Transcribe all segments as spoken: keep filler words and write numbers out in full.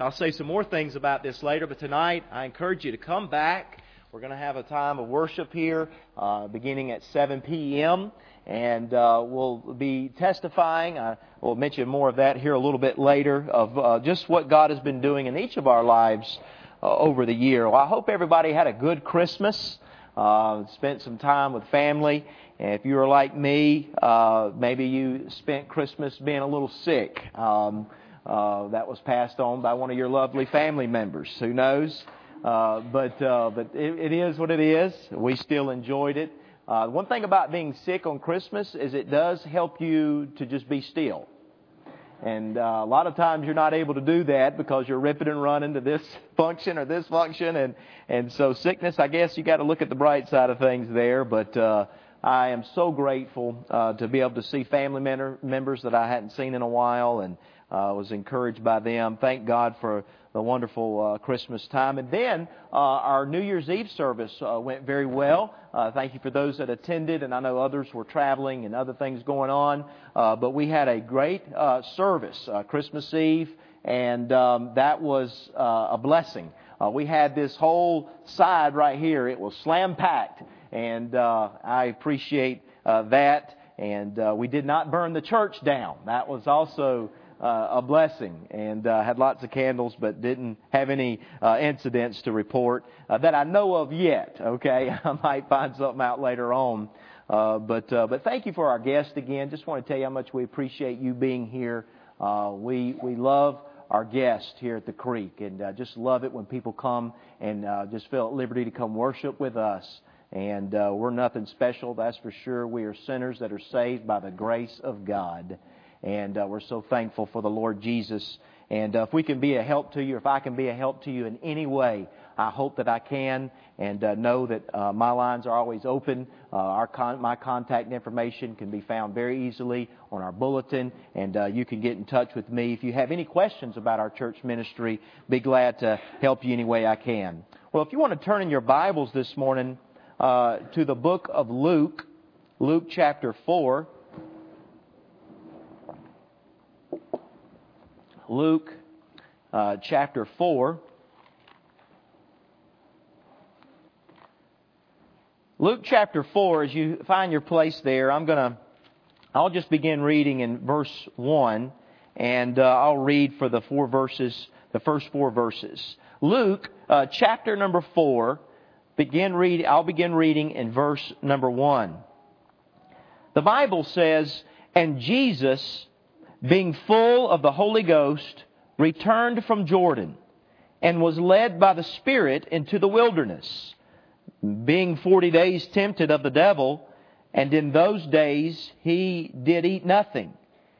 I'll say some more things about this later, but tonight I encourage you to come back. We're going to have a time of worship here uh, beginning at seven p.m. and uh, we'll be testifying. I will mention more of that here a little bit later of uh, just what God has been doing in each of our lives uh, over the year. Well, I hope everybody had a good Christmas, uh, spent some time with family. And if you were like me, uh, maybe you spent Christmas being a little sick. Um, uh, that was passed on by one of your lovely family members. Who knows? Uh, but uh, but it, it is what it is. We still enjoyed it. Uh, one thing about being sick on Christmas is it does help you to just be still. And uh, a lot of times you're not able to do that because you're ripping and running to this function or this function. And, and so sickness, I guess you got to look at the bright side of things there. But uh, I am so grateful uh, to be able to see family member, members that I hadn't seen in a while, and uh, was encouraged by them. Thank God for the wonderful uh, Christmas time. And then uh, our New Year's Eve service uh, went very well. Uh, thank you for those that attended, and I know others were traveling and other things going on. Uh, but we had a great uh, service, uh, Christmas Eve, and um, that was uh, a blessing. Uh, we had this whole side right here. It was slam-packed, and uh, I appreciate uh, that. And uh, we did not burn the church down. That was also Uh, a blessing, and uh, had lots of candles, but didn't have any uh, incidents to report uh, that I know of yet. Okay, I might find something out later on, uh, but uh, but thank you for our guest again. Just want to tell you how much we appreciate you being here. Uh, we we love our guests here at the Creek, and uh, just love it when people come and uh, just feel at liberty to come worship with us. And uh, we're nothing special, that's for sure. We are sinners that are saved by the grace of God. And uh, we're so thankful for the Lord Jesus. And uh, if we can be a help to you, if I can be a help to you in any way, I hope that I can. And uh, know that uh, my lines are always open. Uh, our con- my contact information can be found very easily on our bulletin. And uh, you can get in touch with me. If you have any questions about our church ministry, be glad to help you any way I can. Well, if you want to turn in your Bibles this morning uh, to the book of Luke, Luke chapter four. Luke uh, chapter four. Luke chapter four, as you find your place there, I'm gonna, I'll just begin reading in verse one, and uh, I'll read for the four verses, the first four verses. Luke uh, chapter number four, begin read. I'll begin reading in verse number one. The Bible says, "And Jesus, being full of the Holy Ghost, returned from Jordan, and was led by the Spirit into the wilderness, being forty days tempted of the devil, and in those days he did eat nothing.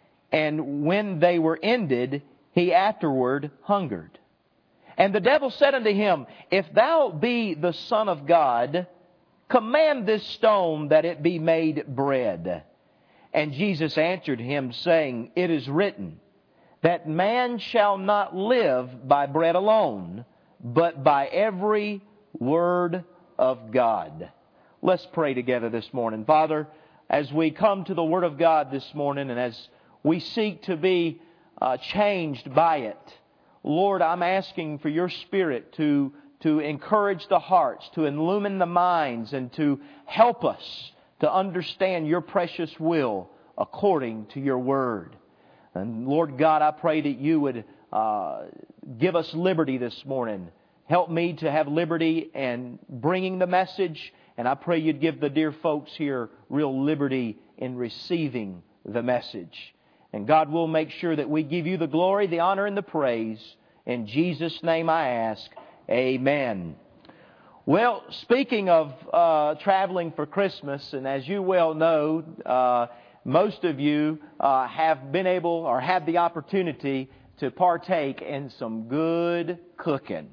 And when they were ended, he afterward hungered. And the devil said unto him, If thou be the Son of God, command this stone that it be made bread. And Jesus answered him, saying, It is written, that man shall not live by bread alone, but by every word of God." Let's pray together this morning. Father, as we come to the Word of God this morning, and as we seek to be uh, changed by it, Lord, I'm asking for your Spirit to, to encourage the hearts, to illumine the minds, and to help us to understand your precious will according to your word. And Lord God, I pray that you would uh, give us liberty this morning. Help me to have liberty in bringing the message, and I pray you'd give the dear folks here real liberty in receiving the message. And God, will make sure that we give you the glory, the honor, and the praise. In Jesus' name I ask, amen. Well, speaking of uh, traveling for Christmas, and as you well know, uh, most of you uh, have been able or had the opportunity to partake in some good cooking.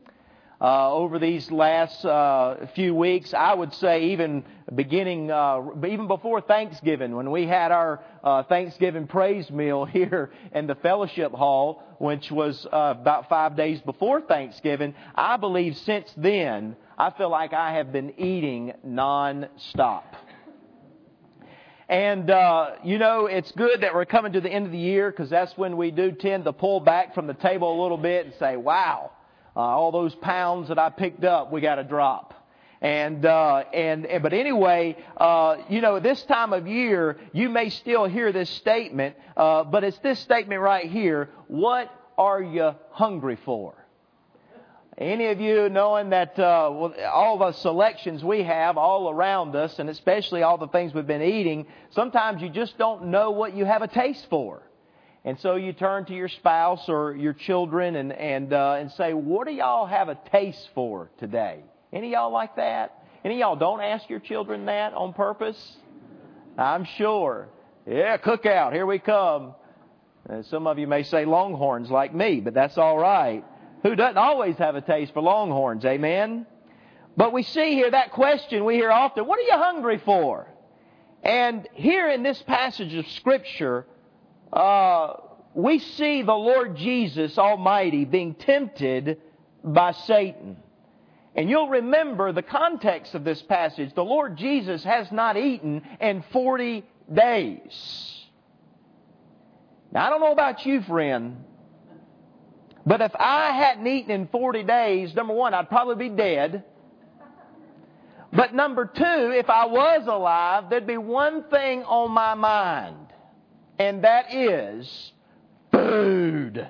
Uh, over these last uh, few weeks, I would say even beginning, uh, even before Thanksgiving, when we had our uh, Thanksgiving praise meal here in the fellowship hall, which was uh, about five days before Thanksgiving, I believe since then, I feel like I have been eating non-stop. And, uh, you know, it's good that we're coming to the end of the year because that's when we do tend to pull back from the table a little bit and say, wow, uh, all those pounds that I picked up, we got to drop. And, uh, and, and, but anyway, uh, you know, this time of year, you may still hear this statement, uh, but it's this statement right here. What are you hungry for? Any of you knowing that uh, all the selections we have all around us, and especially all the things we've been eating, sometimes you just don't know what you have a taste for. And so you turn to your spouse or your children and and uh, and say, what do y'all have a taste for today? Any of y'all like that? Any of y'all don't ask your children that on purpose? I'm sure. Yeah, cookout, here we come. And some of you may say Longhorns like me, but that's all right. Who doesn't always have a taste for Longhorns, amen? But we see here that question we hear often, what are you hungry for? And here in this passage of Scripture, uh, we see the Lord Jesus Almighty being tempted by Satan. And you'll remember the context of this passage. The Lord Jesus has not eaten in forty days. Now, I don't know about you, friend, but if I hadn't eaten in forty days, number one, I'd probably be dead. But number two, if I was alive, there'd be one thing on my mind, and that is food.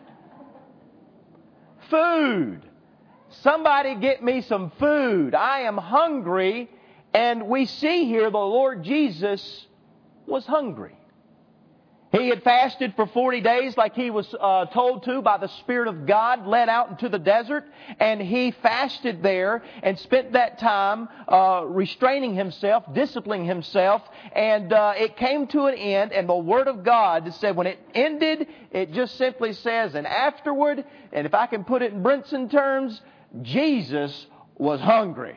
Food. Somebody get me some food. I am hungry, and we see here the Lord Jesus was hungry. He had fasted for forty days like He was uh, told to by the Spirit of God, led out into the desert. And He fasted there and spent that time uh, restraining Himself, disciplining Himself. And uh, it came to an end. And the Word of God said when it ended, it just simply says, and afterward, and if I can put it in Brinson terms, Jesus was hungry.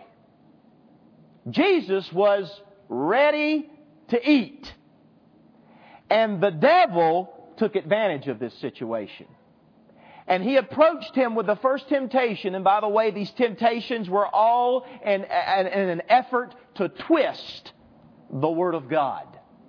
Jesus was ready to eat. And the devil took advantage of this situation. And he approached Him with the first temptation. And by the way, these temptations were all in, in, in an effort to twist the Word of God.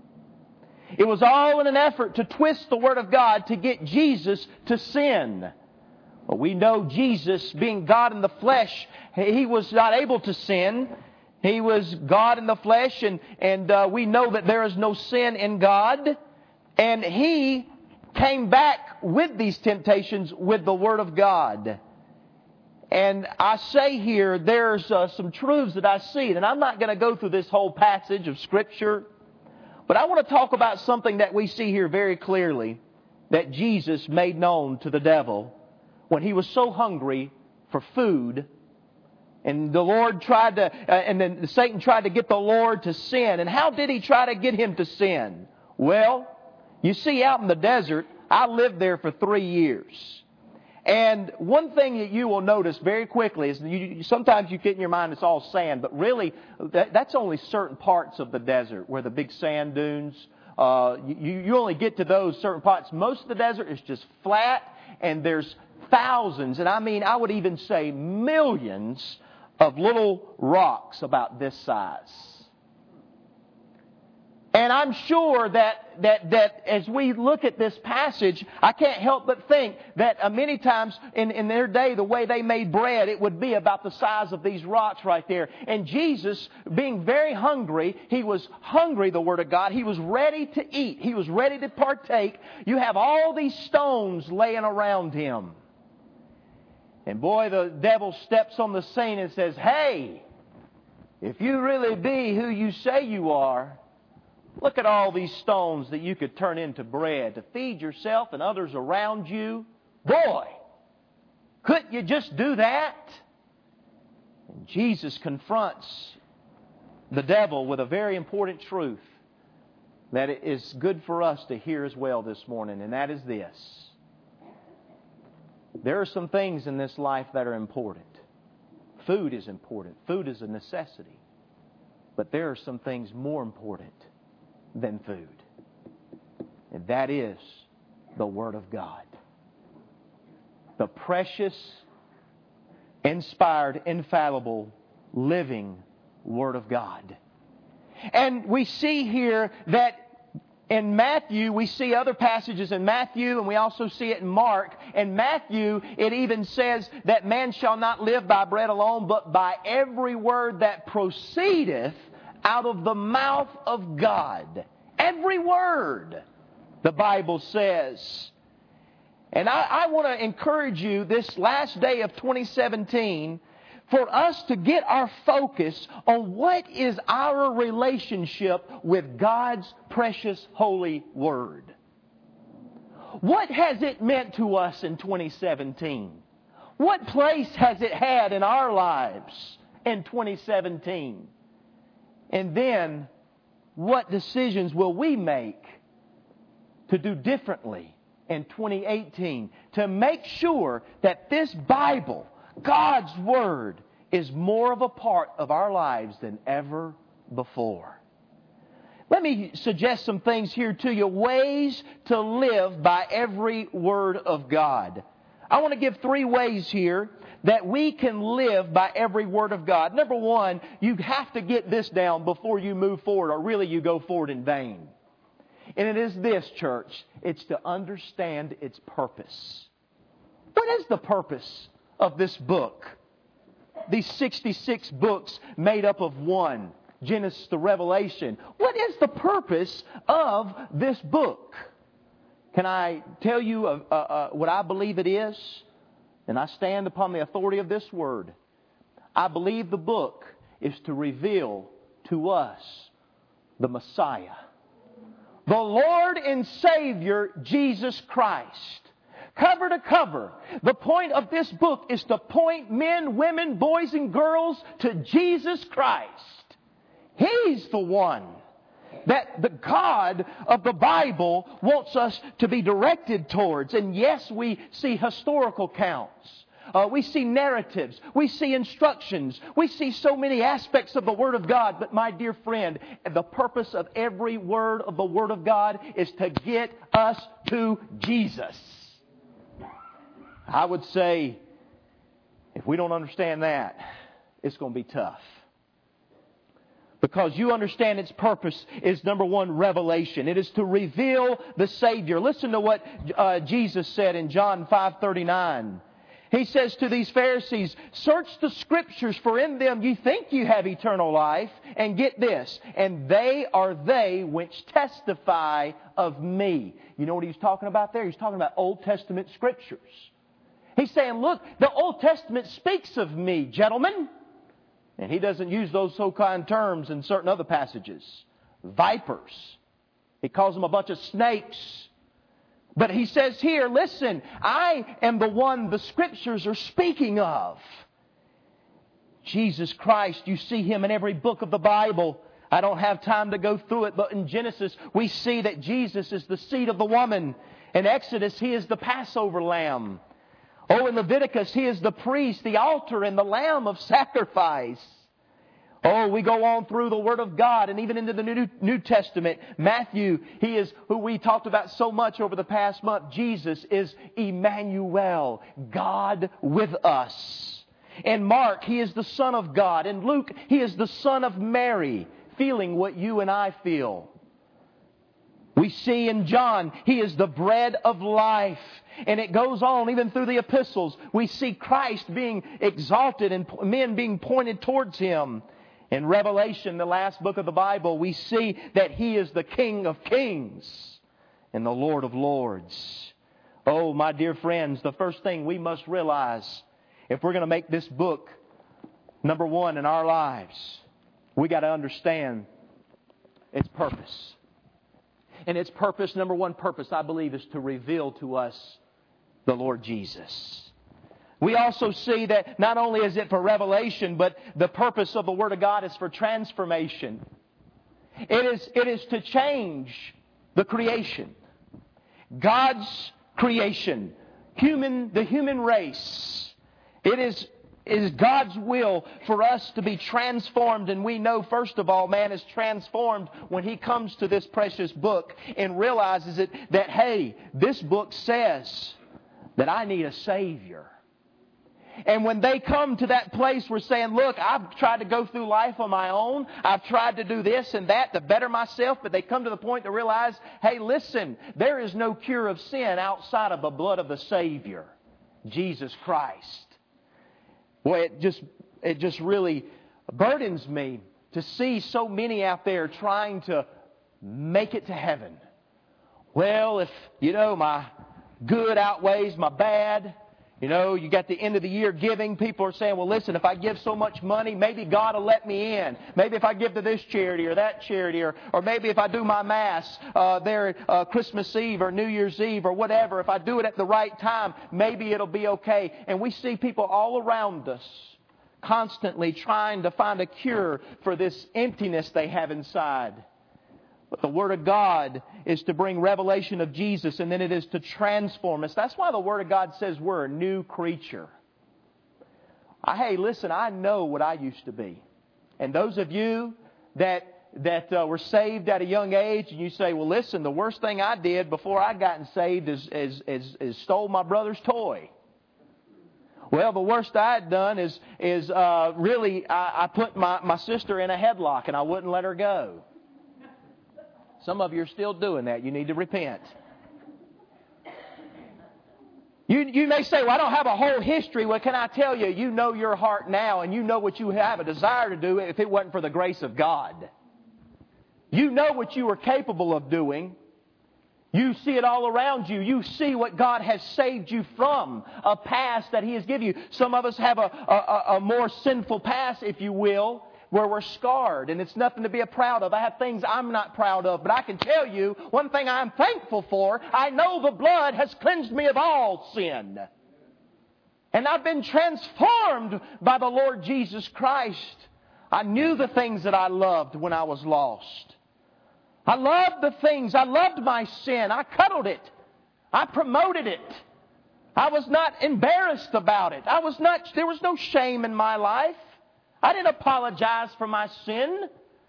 It was all in an effort to twist the Word of God to get Jesus to sin. But we know Jesus, being God in the flesh, He was not able to sin. He was God in the flesh, and, and uh, we know that there is no sin in God. And He came back with these temptations with the Word of God. And I say here, there's uh, some truths that I see. And I'm not going to go through this whole passage of Scripture. But I want to talk about something that we see here very clearly that Jesus made known to the devil when He was so hungry for food. And the Lord tried to, uh, and then Satan tried to get the Lord to sin. And how did he try to get Him to sin? Well, you see, out in the desert, I lived there for three years. And one thing that you will notice very quickly is you, sometimes you get in your mind it's all sand, but really that, that's only certain parts of the desert where the big sand dunes, uh, you, you only get to those certain parts. Most of the desert is just flat, and there's thousands, and I mean I would even say millions of little rocks about this size. And I'm sure that, that, that as we look at this passage, I can't help but think that uh, many times in, in their day, the way they made bread, it would be about the size of these rocks right there. And Jesus, being very hungry, He was hungry, the Word of God. He was ready to eat. He was ready to partake. You have all these stones laying around Him. And boy, the devil steps on the scene and says, hey, if you really be who you say you are, look at all these stones that you could turn into bread to feed yourself and others around you. Boy, couldn't you just do that? And Jesus confronts the devil with a very important truth that is good for us to hear as well this morning, and that is this. There are some things in this life that are important. Food is important. Food is a necessity. But there are some things more important than food. And that is the Word of God. The precious, inspired, infallible, living Word of God. And we see here that In Matthew, we see other passages in Matthew, and we also see it in Mark. In Matthew, it even says that man shall not live by bread alone, but by every word that proceedeth out of the mouth of God. Every word, the Bible says. And I, I want to encourage you this last day of twenty seventeen for us to get our focus on what is our relationship with God's precious holy Word. What has it meant to us in twenty seventeen? What place has it had in our lives in twenty seventeen? And then, what decisions will we make to do differently in twenty eighteen to make sure that this Bible, God's Word, is more of a part of our lives than ever before? Let me suggest some things here to you. Ways to live by every Word of God. I want to give three ways here that we can live by every Word of God. Number one, you have to get this down before you move forward, or really you go forward in vain. And it is this, church. It's to understand its purpose. What is the purpose of this book? These sixty-six books made up of one, Genesis to Revelation. What is the purpose of this book? Can I tell you uh, uh, what I believe it is? And I stand upon the authority of this Word. I believe the book is to reveal to us the Messiah, the Lord and Savior, Jesus Christ. Cover to cover, the point of this book is to point men, women, boys and girls to Jesus Christ. He's the one that the God of the Bible wants us to be directed towards. And yes, we see historical counts. Uh, we see narratives. We see instructions. We see so many aspects of the Word of God. But my dear friend, the purpose of every word of the Word of God is to get us to Jesus. I would say, if we don't understand that, it's going to be tough. Because you understand its purpose is, number one, revelation. It is to reveal the Savior. Listen to what uh, Jesus said in John five thirty-nine. He says to these Pharisees, search the Scriptures, for in them you think you have eternal life. And get this, and they are they which testify of me. You know what he's talking about there? He's talking about Old Testament Scriptures. He's saying, look, the Old Testament speaks of me, gentlemen. And he doesn't use those so-kind terms in certain other passages. Vipers. He calls them a bunch of snakes. But he says here, listen, I am the one the Scriptures are speaking of. Jesus Christ, you see Him in every book of the Bible. I don't have time to go through it, but in Genesis we see that Jesus is the seed of the woman. In Exodus, He is the Passover lamb. Oh, in Leviticus, He is the priest, the altar, and the lamb of sacrifice. Oh, we go on through the Word of God and even into the New, New Testament. Matthew, He is who we talked about so much over the past month. Jesus is Emmanuel, God with us. In Mark, He is the Son of God. In Luke, He is the Son of Mary, feeling what you and I feel. We see in John, He is the bread of life. And it goes on even through the epistles. We see Christ being exalted and men being pointed towards Him. In Revelation, the last book of the Bible, we see that He is the King of kings and the Lord of lords. Oh, my dear friends, the first thing we must realize, if we're going to make this book number one in our lives, we got to understand its purpose. And its purpose, number one purpose, I believe, is to reveal to us the Lord Jesus. We also see that not only is it for revelation, but the purpose of the Word of God is for transformation. It is, it is to change the creation. God's creation. Human, the human race. It is It is God's will for us to be transformed. And we know, first of all, man is transformed when he comes to this precious book and realizes it that, hey, this book says that I need a Savior. And when they come to that place where saying, look, I've tried to go through life on my own. I've tried to do this and that to better myself. But they come to the point to realize, hey, listen, there is no cure of sin outside of the blood of the Savior, Jesus Christ. Boy, it just, it just really burdens me to see so many out there trying to make it to heaven. Well, if, you know, my good outweighs my bad. You know, you got the end of the year giving. People are saying, well, listen, if I give so much money, maybe God will let me in. Maybe if I give to this charity or that charity, or, or maybe if I do my Mass uh, there uh, Christmas Eve or New Year's Eve or whatever, if I do it at the right time, maybe it'll be okay. And we see people all around us constantly trying to find a cure for this emptiness they have inside. But the Word of God is to bring revelation of Jesus, and then it is to transform us. That's why the Word of God says we're a new creature. I, hey, listen, I know what I used to be. And those of you that that uh, were saved at a young age, and you say, well, listen, the worst thing I did before I got saved is, is, is, is stole my brother's toy. Well, the worst I had done is, is uh, really, I, I put my, my sister in a headlock and I wouldn't let her go. Some of you are still doing that. You need to repent. You, you may say, well, I don't have a whole history. Well, can I tell you, you know your heart now, and you know what you have a desire to do if it wasn't for the grace of God. You know what you are capable of doing. You see it all around you. You see what God has saved you from, a past that He has given you. Some of us have a, a, a more sinful past, if you will, where we're scarred, and it's nothing to be proud of. I have things I'm not proud of, but I can tell you one thing I'm thankful for. I know the blood has cleansed me of all sin. And I've been transformed by the Lord Jesus Christ. I knew the things that I loved when I was lost. I loved the things. I loved my sin. I cuddled it. I promoted it. I was not embarrassed about it. I was not, there was no shame in my life. I didn't apologize for my sin.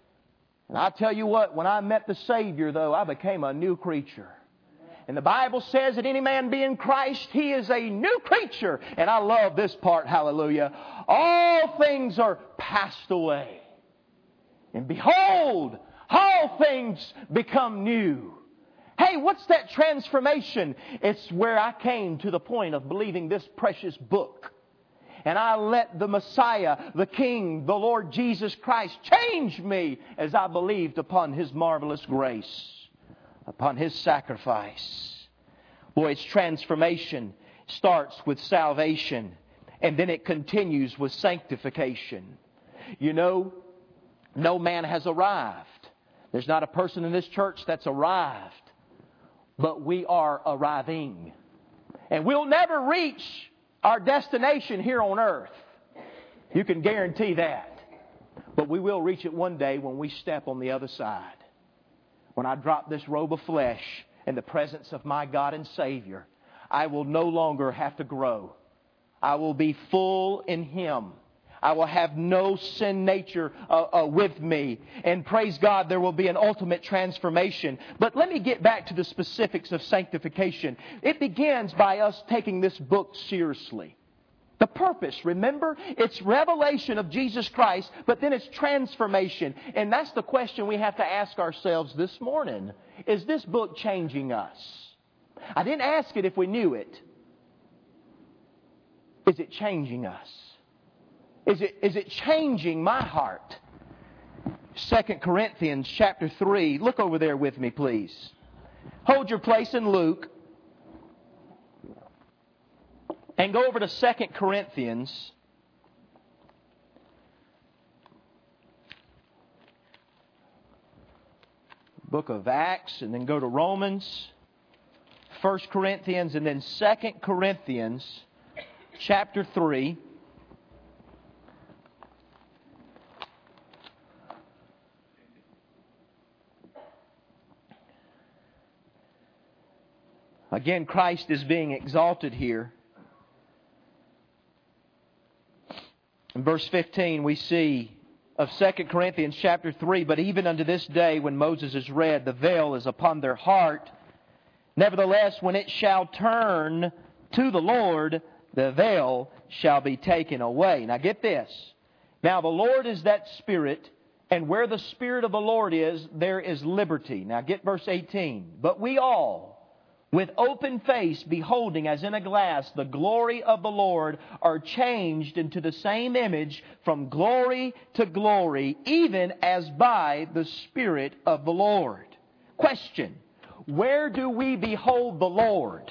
And I tell you what, when I met the Savior, though, I became a new creature. And the Bible says that any man be in Christ, he is a new creature. And I love this part, hallelujah. All things are passed away. And behold, all things become new. Hey, what's that transformation? It's where I came to the point of believing this precious book. And I let the Messiah, the King, the Lord Jesus Christ change me as I believed upon His marvelous grace, upon His sacrifice. Boy, its transformation starts with salvation, and then it continues with sanctification. You know, no man has arrived. There's not a person in this church that's arrived. But we are arriving. And we'll never reach our destination here on earth. You can guarantee that. But we will reach it one day when we step on the other side. When I drop this robe of flesh in the presence of my God and Savior, I will no longer have to grow. I will be full in Him. I will have no sin nature uh, uh, with me. And praise God, there will be an ultimate transformation. But let me get back to the specifics of sanctification. It begins by us taking this book seriously. The purpose, remember, it's revelation of Jesus Christ, but then it's transformation. And that's the question we have to ask ourselves this morning. Is this book changing us? I didn't ask it if we knew it. Is it changing us? Is it, is it changing my heart? Second Corinthians chapter three. Look over there with me, please. Hold your place in Luke. And go over to Second Corinthians. Book of Acts, and then go to Romans. First Corinthians, and then Second Corinthians chapter three. Again, Christ is being exalted here. In verse fifteen, we see of Second Corinthians chapter three, but even unto this day when Moses is read, the veil is upon their heart. Nevertheless, when it shall turn to the Lord, the veil shall be taken away. Now get this. Now the Lord is that Spirit, and where the Spirit of the Lord is, there is liberty. Now get verse eighteen. But we all, with open face, beholding as in a glass the glory of the Lord, are changed into the same image from glory to glory, even as by the Spirit of the Lord. Question: where do we behold the Lord?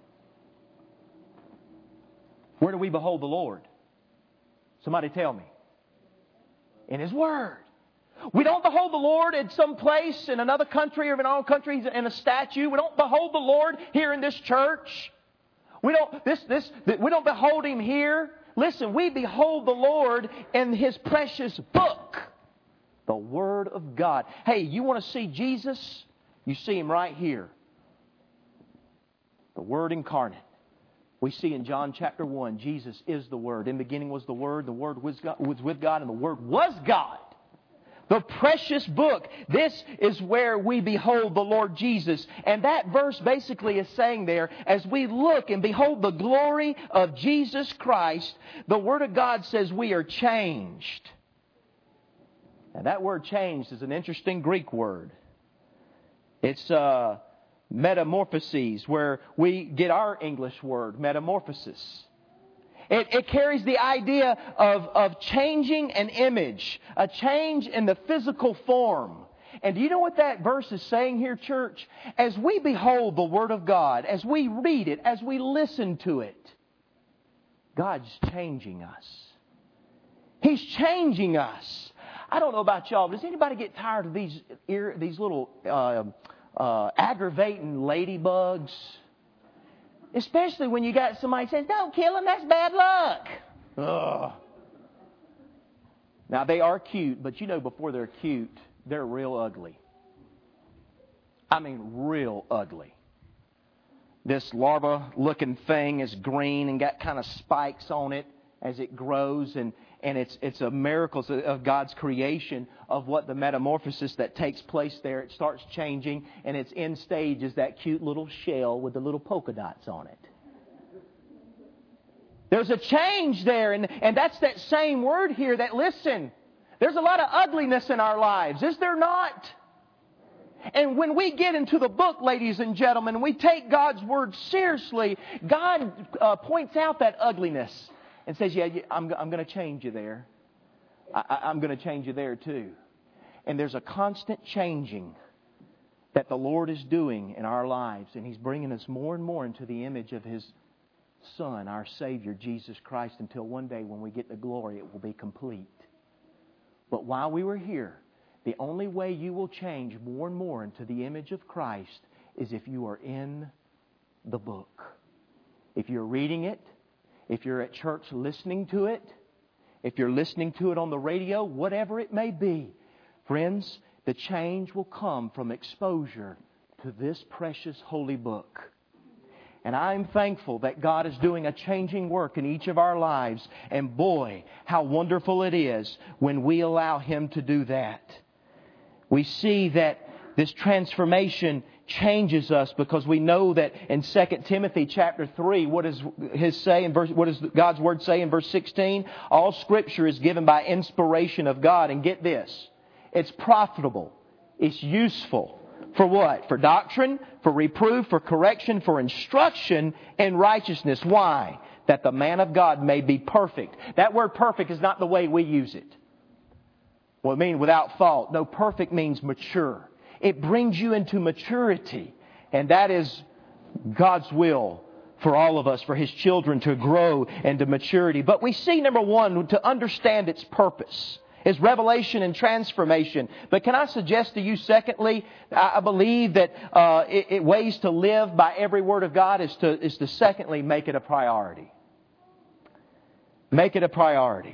Where do we behold the Lord? Somebody tell me. In His Word. We don't behold the Lord in some place in another country or in our own country in a statue. We don't behold the Lord here in this church. We don't this this we don't behold Him here. Listen, we behold the Lord in His precious book, the Word of God. Hey, you want to see Jesus? You see Him right here. The Word incarnate. We see in John chapter one, Jesus is the Word. In the beginning was the Word. The Word was God, was with God, and the Word was God. The precious book. This is where we behold the Lord Jesus. And that verse basically is saying there, as we look and behold the glory of Jesus Christ, the Word of God says we are changed. Now that word changed is an interesting Greek word. It's uh, metamorphoses, where we get our English word, metamorphosis. It, it carries the idea of, of changing an image, a change in the physical form. And do you know what that verse is saying here, church? As we behold the Word of God, as we read it, as we listen to it, God's changing us. He's changing us. I don't know about y'all, but does anybody get tired of these, these little uh, uh, aggravating ladybugs? Especially when you got somebody saying, "Don't kill him, that's bad luck." Ugh. Now, they are cute, but you know before they're cute, they're real ugly. I mean, real ugly. This larva-looking thing is green and got kind of spikes on it as it grows, and, and it's it's a miracle of God's creation of what the metamorphosis that takes place there. It starts changing, and its end stage is that cute little shell with the little polka dots on it. There's a change there, and, and that's that same word here that, listen, there's a lot of ugliness in our lives, is there not? And when we get into the book, ladies and gentlemen, we take God's Word seriously, God uh, points out that ugliness and says, yeah, I'm, I'm going to change you there. I, I'm going to change you there too. And there's a constant changing that the Lord is doing in our lives. And He's bringing us more and more into the image of His Son, our Savior, Jesus Christ, until one day when we get to glory, it will be complete. But while we were here, the only way you will change more and more into the image of Christ is if you are in the book. If you're reading it, if you're at church listening to it, if you're listening to it on the radio, whatever it may be, friends, the change will come from exposure to this precious holy book. And I'm thankful that God is doing a changing work in each of our lives. And boy, how wonderful it is when we allow Him to do that. We see that this transformation changes us because we know that in Second Timothy chapter three, what does his say in verse, what does God's Word say in verse sixteen? All Scripture is given by inspiration of God. And get this, it's profitable, it's useful. For what? For doctrine, for reproof, for correction, for instruction in righteousness. Why? That the man of God may be perfect. That word perfect is not the way we use it. Well, it means without fault. No, perfect means mature. It brings you into maturity. And that is God's will for all of us, for His children to grow into maturity. But we see, number one, to understand its purpose. Is revelation and transformation. But can I suggest to you, secondly, I believe that uh, it, it, ways to live by every word of God is to, is to secondly make it a priority. Make it a priority.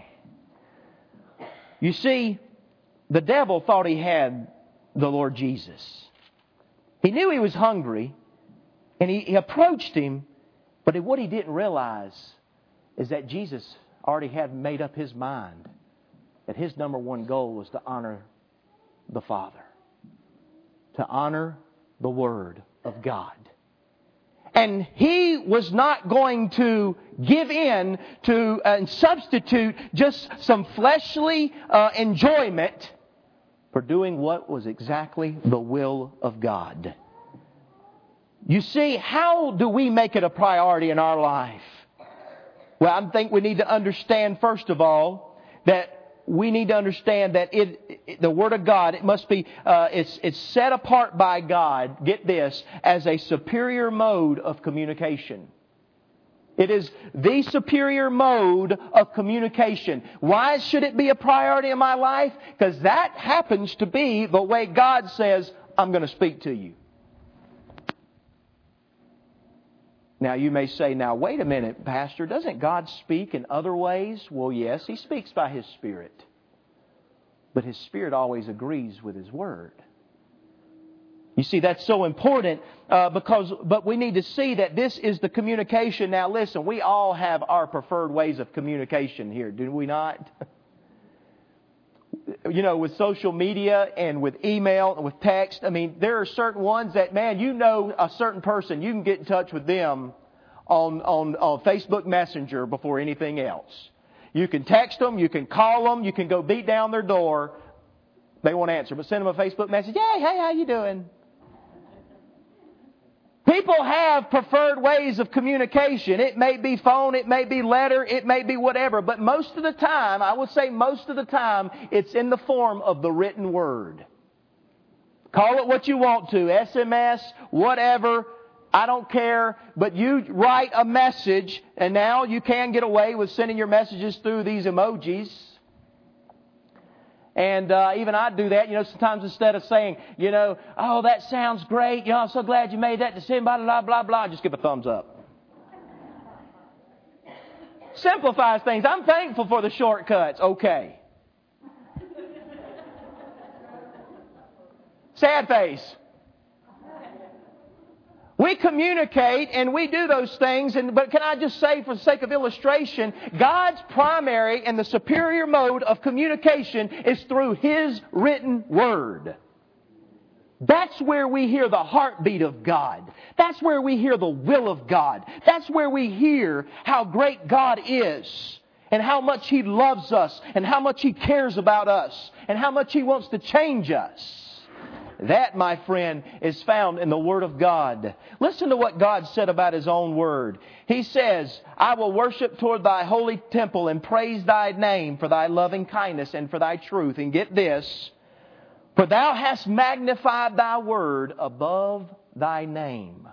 You see, the devil thought he had the Lord Jesus. He knew he was hungry, and he, he approached Him, but what he didn't realize is that Jesus already had made up His mind that His number one goal was to honor the Father, to honor the Word of God. And He was not going to give in to uh, and substitute just some fleshly uh, enjoyment for doing what was exactly the will of God. You see, how do we make it a priority in our life? Well, I think we need to understand, first of all, that we need to understand that it, it the Word of God, it must be, uh, it's, it's set apart by God, get this, as a superior mode of communication. It is the superior mode of communication. Why should it be a priority in my life? Because that happens to be the way God says, I'm going to speak to you. Now you may say, now wait a minute, Pastor, doesn't God speak in other ways? Well, yes, He speaks by His Spirit. But His Spirit always agrees with His Word. You see, that's so important uh, because, but we need to see that this is the communication. Now listen, we all have our preferred ways of communication here, do we not? You know, with social media and with email and with text, I mean, there are certain ones that, man, you know a certain person, you can get in touch with them on, on, on Facebook Messenger before anything else. You can text them, you can call them, you can go beat down their door. They won't answer, but send them a Facebook message. Hey, hey, how you doing? People have preferred ways of communication. It may be phone, it may be letter, it may be whatever. But most of the time, I would say most of the time, it's in the form of the written word. Call it what you want to, S M S, whatever, I don't care. But you write a message, and now you can get away with sending your messages through these emojis. And uh, even I do that, you know, sometimes instead of saying, you know, oh, that sounds great, you know, I'm so glad you made that decision, blah, blah, blah, blah, just give a thumbs up. Simplifies things. I'm thankful for the shortcuts. Okay. Sad face. We communicate and we do those things, and but can I just say, for the sake of illustration, God's primary and the superior mode of communication is through His written Word. That's where we hear the heartbeat of God. That's where we hear the will of God. That's where we hear how great God is, and how much He loves us, and how much He cares about us, and how much He wants to change us. That, my friend, is found in the Word of God. Listen to what God said about His own Word. He says, I will worship toward Thy holy temple and praise Thy name for Thy loving kindness and for Thy truth. And get this, for Thou hast magnified Thy Word above Thy name.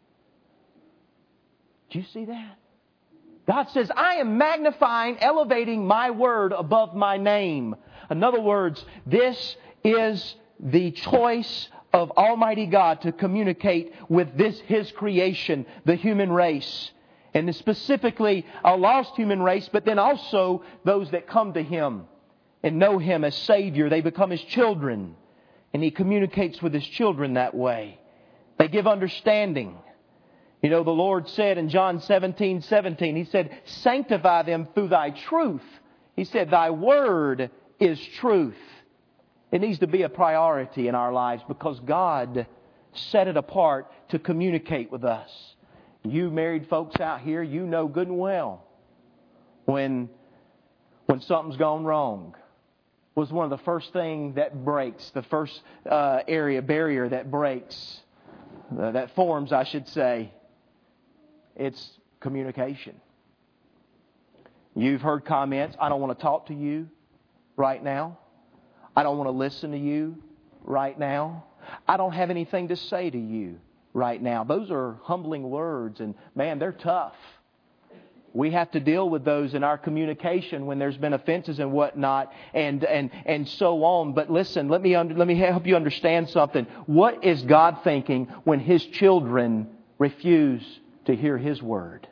Do you see that? God says, I am magnifying, elevating my Word above my name. In other words, this is the choice of Almighty God to communicate with this His creation, the human race. And specifically a lost human race, but then also those that come to Him and know Him as Savior. They become His children. And He communicates with His children that way. They give understanding. You know, the Lord said in John seventeen seventeen, He said, sanctify them through Thy truth. He said, Thy Word is truth. It needs to be a priority in our lives because God set it apart to communicate with us. You married folks out here, you know good and well when, when something's gone wrong. Was one of the first things that breaks, the first uh, area, barrier that breaks, uh, that forms, I should say. It's communication. You've heard comments, I don't want to talk to you right now. I don't want to listen to you right now. I don't have anything to say to you right now. Those are humbling words, and man, they're tough. We have to deal with those in our communication when there's been offenses and whatnot, and and and so on. But listen, let me under, let me help you understand something. What is God thinking when His children refuse to hear His word?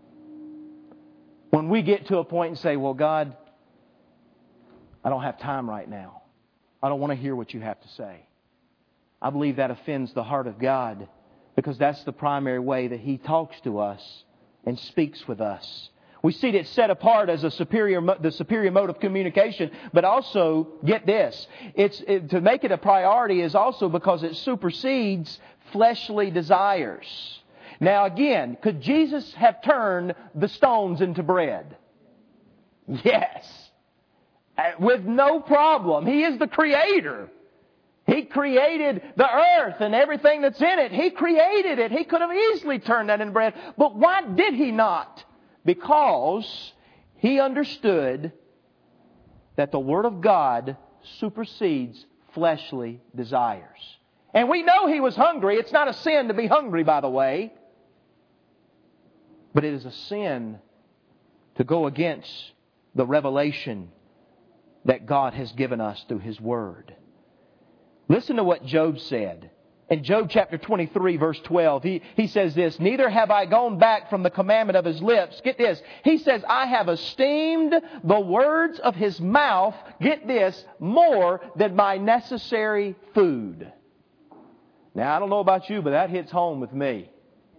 When we get to a point and say, "Well, God, I don't have time right now. I don't want to hear what you have to say." I believe that offends the heart of God because that's the primary way that He talks to us and speaks with us. We see it set apart as a superior, the superior mode of communication, but also, get this, it's it, to make it a priority is also because it supersedes fleshly desires. Now again, could Jesus have turned the stones into bread? Yes. With no problem. He is the Creator. He created the earth and everything that's in it. He created it. He could have easily turned that into bread. But why did He not? Because He understood that the Word of God supersedes fleshly desires. And we know He was hungry. It's not a sin to be hungry, by the way. But it is a sin to go against the revelation that God has given us through His Word. Listen to what Job said. In Job chapter twenty-three, verse twelve, he, he says this, "Neither have I gone back from the commandment of His lips." Get this. He says, "I have esteemed the words of His mouth," get this, "more than my necessary food." Now, I don't know about you, but that hits home with me.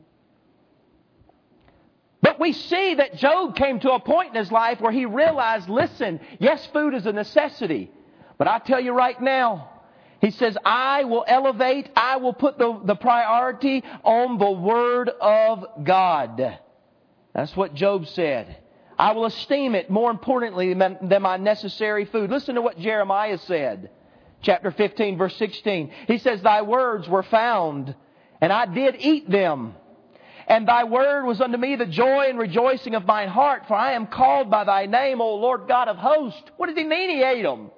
But we see that Job came to a point in his life where he realized, listen, yes, food is a necessity. But I tell you right now, he says, I will elevate, I will put the, the priority on the Word of God. That's what Job said. I will esteem it more importantly than my necessary food. Listen to what Jeremiah said. Chapter fifteen, verse sixteen. He says, "Thy words were found, and I did eat them. And Thy word was unto me the joy and rejoicing of mine heart, for I am called by Thy name, O Lord God of hosts." What does he mean he ate them?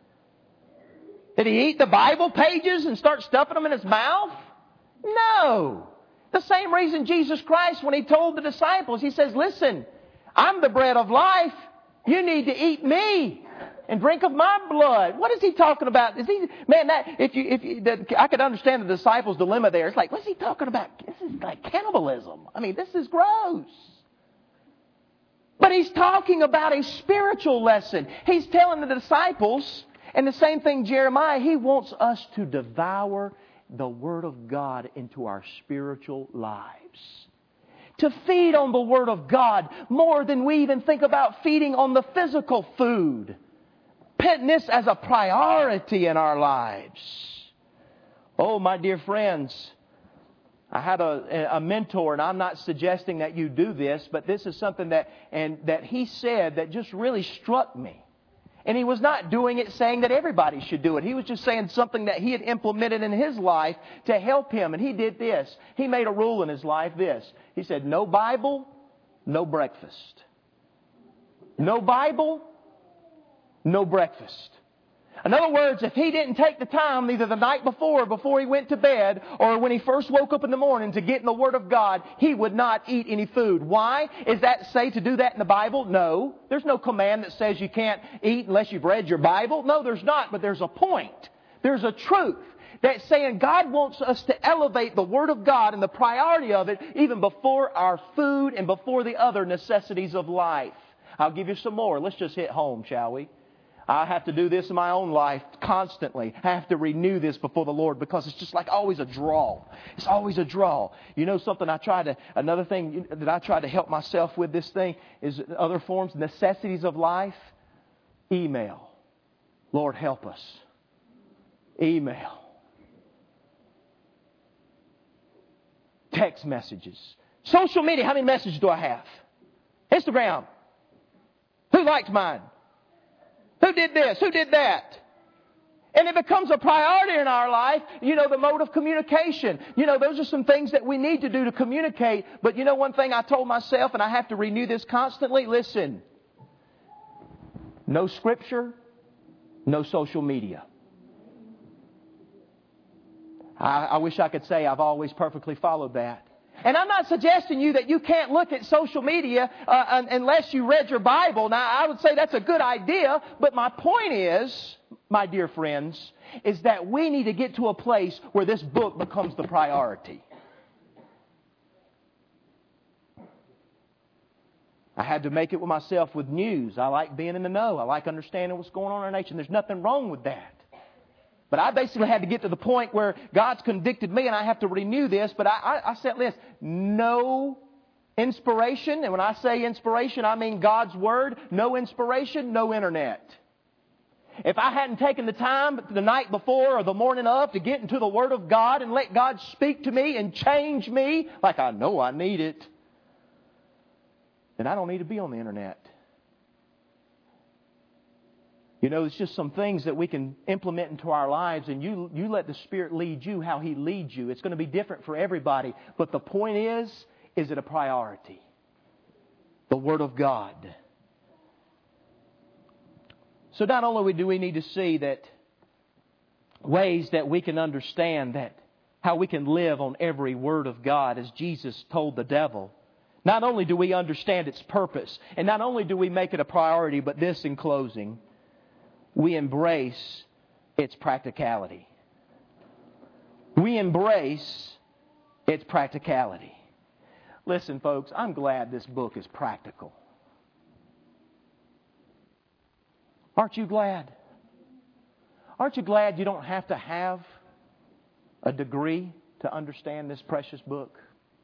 Did he eat the Bible pages and start stuffing them in his mouth? No. The same reason Jesus Christ, when He told the disciples, He says, listen, I'm the bread of life. You need to eat me and drink of my blood. What is He talking about? Is he, man, that if you if you, that, I could understand the disciples' dilemma there. It's like, what's He talking about? This is like cannibalism. I mean, this is gross. But He's talking about a spiritual lesson. He's telling the disciples, and the same thing Jeremiah, He wants us to devour the Word of God into our spiritual lives. To feed on the Word of God more than we even think about feeding on the physical food. Putting this as a priority in our lives. Oh, my dear friends, I had a, a mentor, and I'm not suggesting that you do this, but this is something that, and, that he said that just really struck me. And he was not doing it saying that everybody should do it. He was just saying something that he had implemented in his life to help him. And he did this. He made a rule in his life, this. He said, no Bible, no breakfast. No Bible, no breakfast. In other words, if he didn't take the time either the night before or before he went to bed or when he first woke up in the morning to get in the Word of God, he would not eat any food. Why? Is that say to do that in the Bible? No. There's no command that says you can't eat unless you've read your Bible. No, there's not. But there's a point. There's a truth that's saying God wants us to elevate the Word of God and the priority of it even before our food and before the other necessities of life. I'll give you some more. Let's just hit home, shall we? I have to do this in my own life constantly. I have to renew this before the Lord because it's just like always a draw. It's always a draw. You know something I try to, another thing that I try to help myself with this thing is other forms, necessities of life. Email. Lord, help us. Email. Text messages. Social media. How many messages do I have? Instagram. Who liked mine? Who did this? Who did that? And it becomes a priority in our life, you know, the mode of communication. You know, those are some things that we need to do to communicate. But you know one thing I told myself, and I have to renew this constantly? Listen, no Scripture, no social media. I, I wish I could say I've always perfectly followed that. And I'm not suggesting you that you can't look at social media uh, unless you read your Bible. Now, I would say that's a good idea. But my point is, my dear friends, is that we need to get to a place where this book becomes the priority. I had to make it with myself with news. I like being in the know. I like understanding what's going on in our nation. There's nothing wrong with that. But I basically had to get to the point where God's convicted me and I have to renew this. But I, I, I said this, no inspiration. And when I say inspiration, I mean God's Word. No inspiration, no internet. if I hadn't taken the time the night before or the morning of to get into the Word of God and let God speak to me and change me like I know I need it, then I don't need to be on the internet. You know, it's just some things that we can implement into our lives, and you you let the Spirit lead you how He leads you. It's going to be different for everybody. But the point is, is it a priority? The Word of God. So not only do we need to see that ways that we can understand that how we can live on every Word of God, as Jesus told the devil. Not only do we understand its purpose, and not only do we make it a priority, but this in closing, we embrace its practicality. We embrace its practicality. Listen, folks, I'm glad this book is practical. Aren't you glad? Aren't you glad you don't have to have a degree to understand this precious book?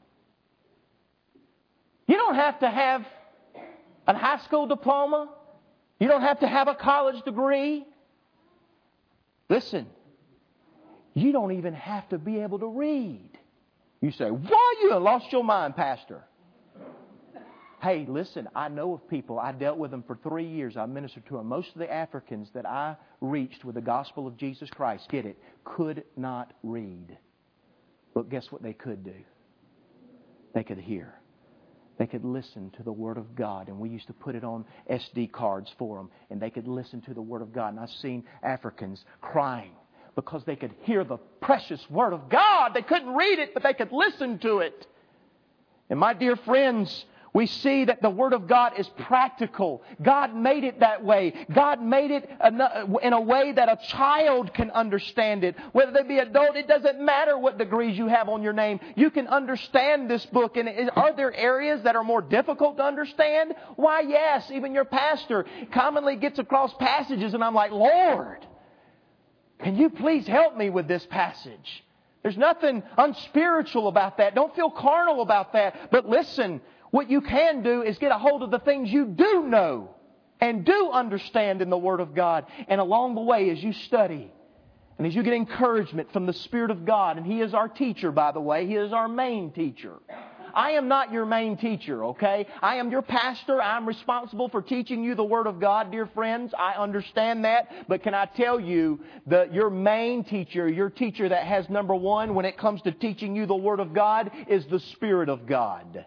You don't have to have a high school diploma. You don't have to have a college degree. Listen, you don't even have to be able to read. You say, why you have lost your mind, Pastor? Hey, listen, I know of people. I dealt with them for three years. I ministered to them. Most of the Africans that I reached with the gospel of Jesus Christ, get it, could not read. But guess what they could do? They could hear. They could listen to the Word of God. And we used to put it on S D cards for them. And they could listen to the Word of God. And I've seen Africans crying because they could hear the precious Word of God. They couldn't read it, but they could listen to it. And my dear friends, we see that the Word of God is practical. God made it that way. God made it in a way that a child can understand it. Whether they be adult, it doesn't matter what degrees you have on your name. You can understand this book. And are there areas that are more difficult to understand? Why, yes. Even your pastor commonly gets across passages and I'm like, Lord, can you please help me with this passage? There's nothing unspiritual about that. Don't feel carnal about that. But listen, what you can do is get a hold of the things you do know and do understand in the Word of God. And along the way, as you study and as you get encouragement from the Spirit of God, and He is our teacher, by the way. He is our main teacher. I am not your main teacher, okay? I am your pastor. I'm responsible for teaching you the Word of God, dear friends. I understand that. But can I tell you that your main teacher, your teacher that has number one when it comes to teaching you the Word of God is the Spirit of God.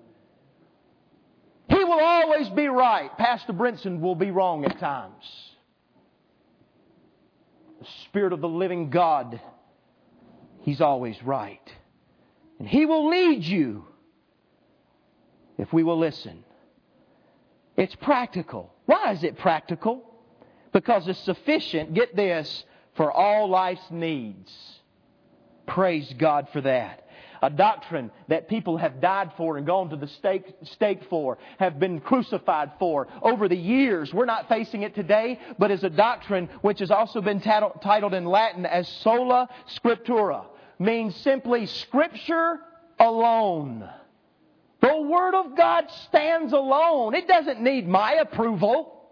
He will always be right. Pastor Brinson will be wrong at times. The Spirit of the living God, He's always right. And He will lead you if we will listen. It's practical. Why is it practical? Because it's sufficient, get this, for all life's needs. Praise God for that. A doctrine that people have died for and gone to the stake, stake for, have been crucified for over the years. We're not facing it today, but is a doctrine which has also been titled, titled in Latin as sola scriptura. Means simply Scripture alone. The Word of God stands alone. It doesn't need my approval.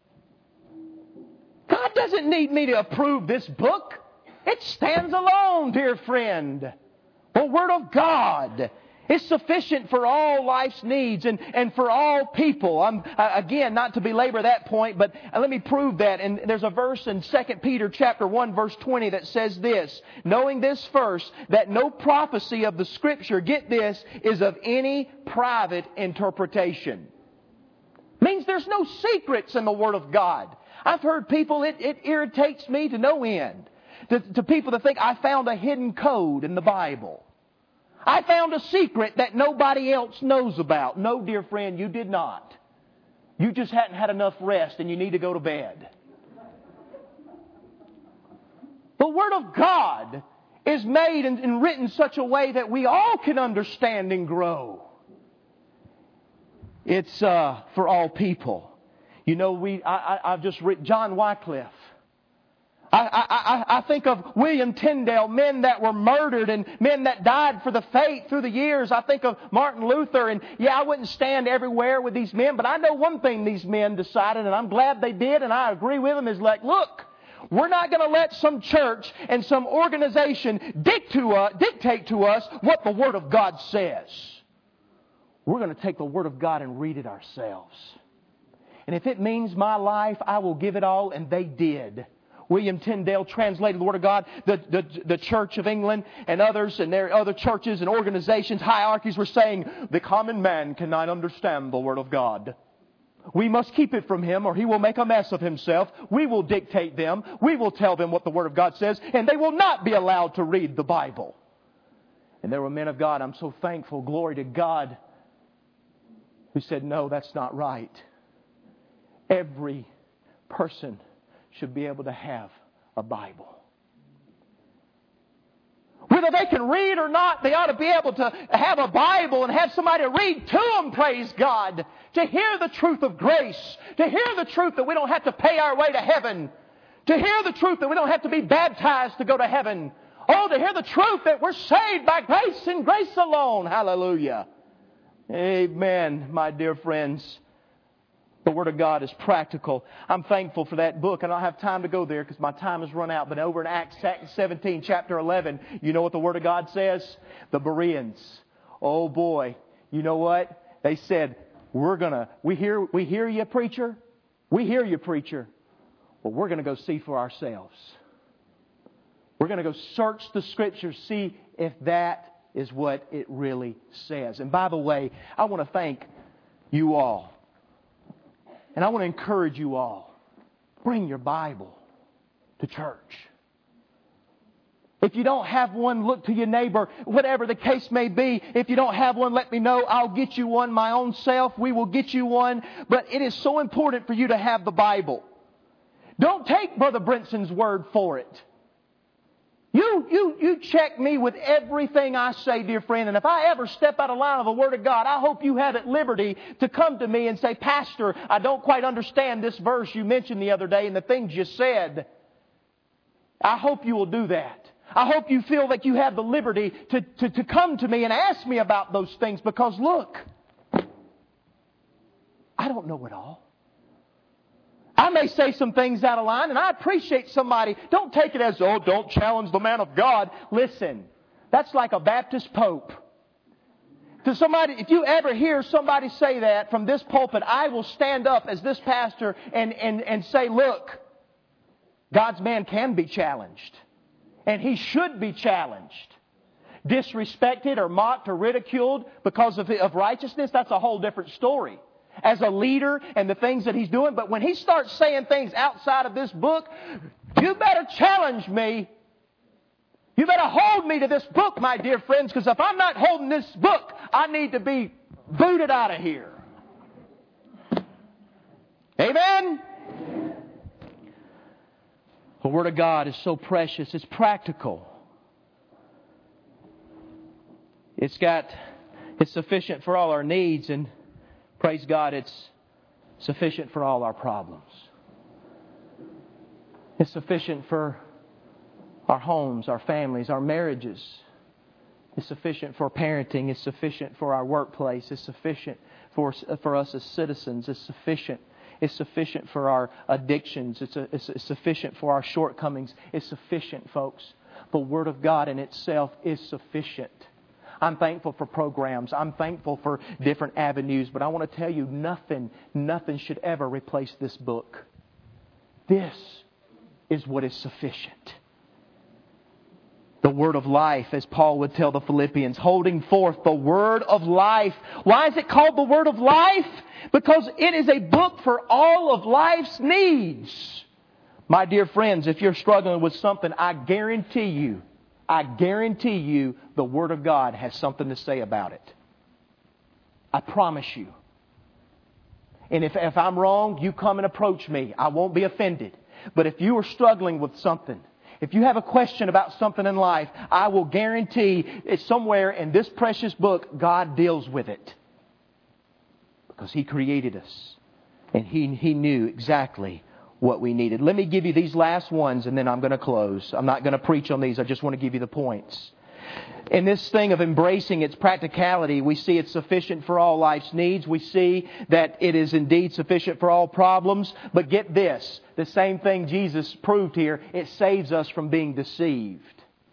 God doesn't need me to approve this book. It stands alone, dear friend. The Word of God is sufficient for all life's needs and, and for all people. I'm, again, not to belabor that point, but let me prove that. And there's a verse in Second Peter chapter one, verse twenty that says this, knowing this first, that no prophecy of the Scripture, get this, is of any private interpretation. Means there's no secrets in the Word of God. I've heard people, it, it irritates me to no end. To, to people that think I found a hidden code in the Bible. I found a secret that nobody else knows about. No, dear friend, you did not. You just hadn't had enough rest and you need to go to bed. The Word of God is made and, and written in such a way that we all can understand and grow. It's uh, for all people. You know, we I, I, I've just written John Wycliffe. I, I, I think of William Tyndale, men that were murdered and men that died for the faith through the years. I think of Martin Luther, and yeah, I wouldn't stand everywhere with these men, but I know one thing these men decided, and I'm glad they did, and I agree with them, is like, look, we're not going to let some church and some organization dictate to, us, dictate to us what the Word of God says. We're going to take the Word of God and read it ourselves. And if it means my life, I will give it all, and they did. William Tyndale translated the Word of God. The, the, the Church of England and others and their other churches and organizations, hierarchies were saying, the common man cannot understand the Word of God. We must keep it from him or he will make a mess of himself. We will dictate them. We will tell them what the Word of God says, and they will not be allowed to read the Bible. And there were men of God, I'm so thankful, glory to God, who said, no, that's not right. Every person should be able to have a Bible. Whether they can read or not, they ought to be able to have a Bible and have somebody to read to them, praise God. To hear the truth of grace. To hear the truth that we don't have to pay our way to heaven. To hear the truth that we don't have to be baptized to go to heaven. Oh, to hear the truth that we're saved by grace and grace alone. Hallelujah. Amen, my dear friends. The Word of God is practical. I'm thankful for that book. I don't have time to go there because my time has run out. But over in Acts seventeen, chapter eleven, you know what the Word of God says? The Bereans. Oh boy. You know what? They said, we're going to, we hear, we hear you, preacher. We hear you, preacher. Well, we're going to go see for ourselves. We're going to go search the Scriptures, see if that is what it really says. And by the way, I want to thank you all. And I want to encourage you all. Bring your Bible to church. If you don't have one, look to your neighbor. Whatever the case may be. If you don't have one, let me know. I'll get you one my own self. We will get you one. But it is so important for you to have the Bible. Don't take Brother Brinson's word for it. You, you, you check me with everything I say, dear friend. And if I ever step out of line of the Word of God, I hope you have at liberty to come to me and say, Pastor, I don't quite understand this verse you mentioned the other day and the things you said. I hope you will do that. I hope you feel that you have the liberty to, to, to come to me and ask me about those things. Because look, I don't know it all. I may say some things out of line, and I appreciate somebody. Don't take it as, oh, don't challenge the man of God. Listen, that's like a Baptist pope. To somebody, if you ever hear somebody say that from this pulpit, I will stand up as this pastor and, and, and say, look, God's man can be challenged. And he should be challenged. Disrespected or mocked or ridiculed because of, of righteousness, that's a whole different story. As a leader and the things that he's doing. But when he starts saying things outside of this book, you better challenge me. You better hold me to this book, my dear friends, because if I'm not holding this book, I need to be booted out of here. Amen? The Word of God is so precious. It's practical. It's got, it's sufficient for all our needs, and praise God, it's sufficient for all our problems. It's sufficient for our homes, our families, our marriages. It's sufficient for parenting. It's sufficient for our workplace. It's sufficient for, for us as citizens. It's sufficient. It's sufficient for our addictions. It's, a, it's, it's sufficient for our shortcomings. It's sufficient, folks. The Word of God in itself is sufficient. I'm thankful for programs. I'm thankful for different avenues. But I want to tell you, nothing, nothing should ever replace this book. This is what is sufficient. The Word of life, as Paul would tell the Philippians, holding forth the Word of life. Why is it called the Word of life? Because it is a book for all of life's needs. My dear friends, if you're struggling with something, I guarantee you, I guarantee you the Word of God has something to say about it. I promise you. And if, if I'm wrong, you come and approach me. I won't be offended. But if you are struggling with something, if you have a question about something in life, I will guarantee it's somewhere in this precious book, God deals with it. Because He created us. And He, he knew exactly what we needed. Let me give you these last ones and then I'm going to close. I'm not going to preach on these. I just want to give you the points. In this thing of embracing its practicality, we see it's sufficient for all life's needs. We see that it is indeed sufficient for all problems. But get this, the same thing Jesus proved here, it saves us from being deceived.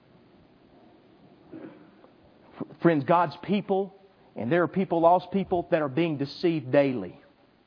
Friends, God's people, and there are people, lost people, that are being deceived daily.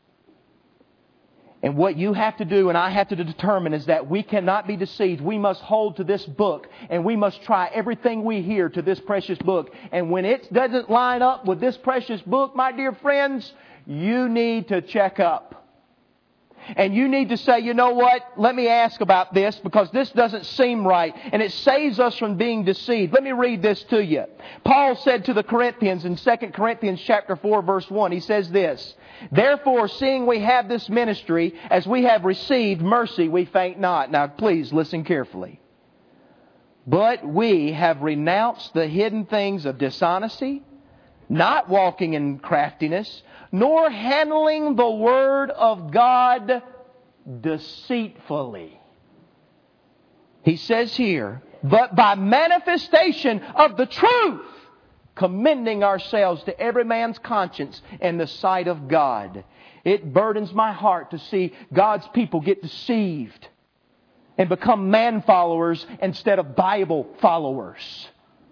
And what you have to do and I have to determine is that we cannot be deceived. We must hold to this book and we must try everything we hear to this precious book. And when it doesn't line up with this precious book, my dear friends, you need to check up. And you need to say, you know what, let me ask about this because this doesn't seem right. And it saves us from being deceived. Let me read this to you. Paul said to the Corinthians in Second Corinthians chapter four verse one, he says this, therefore, seeing we have this ministry, as we have received mercy, we faint not. Now please listen carefully. But we have renounced the hidden things of dishonesty, not walking in craftiness, nor handling the word of God deceitfully. He says here, but by manifestation of the truth, commending ourselves to every man's conscience in the sight of God. It burdens my heart to see God's people get deceived and become man followers instead of Bible followers.